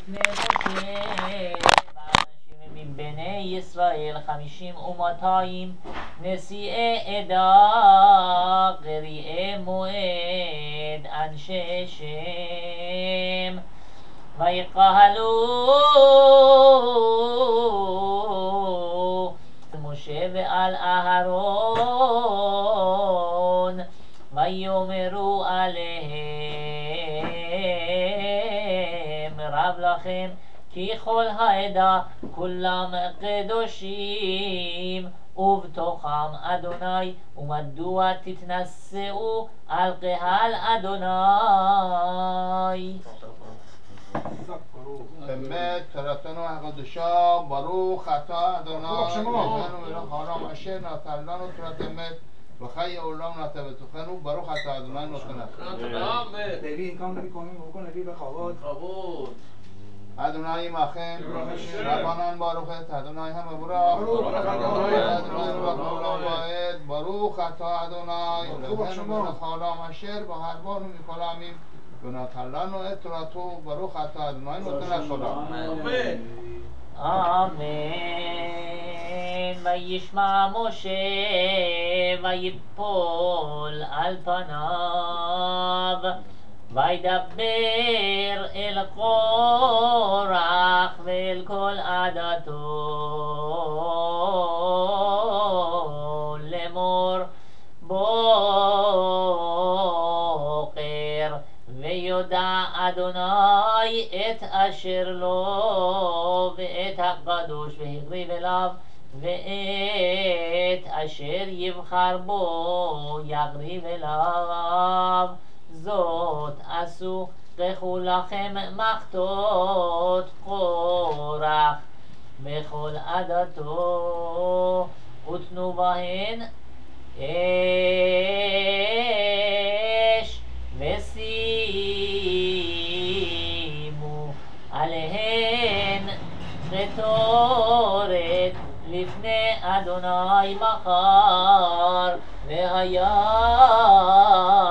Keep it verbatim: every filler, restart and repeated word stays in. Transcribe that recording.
לפני משה ואנשים מבני ישראל חמישים ומאתיים נשיאי עדה קריאי מועד אנשי שם ויקהלו משה ועל אהרון ויאמרו עליהם רב לכם כי כל העדה כולם קדושים ובתוכם אדוני ומדוע תתנשאו על קהל אדוני. באמת תורתנו הקדושה ברוך אתה אדוני אלוהינו מלך העולם אשר נתן לנו תורת אמת וחיי עולם נתן בתוכנו ברוך אתה אדוני נותן נביא כמה מקומות ובכל נביא בכבוד אדוני עמכם רבנן ברוך את אדוני המבורך אדוני מלך העולם ועד ברוך אתה אדוני אלוהינו מלך העולם אשר בהרבנו מכל העמים ונתן לנו את תורתו ברוך אתה אדוני נותן התורה. אמן. וישמע משה ויפול על פניו וידבר אל קורח ואל כל עדתו לאמור בוקר ויודע אדוני את אשר לו ואת הקדוש והקריב אליו ואת אשר יבחר בו יקריב אליו זאת עשו קחו לכם מחטות קורח בכל עדתו ותנו בהן אש ושימו עליהן קטורת לפני אדוני מחר והיה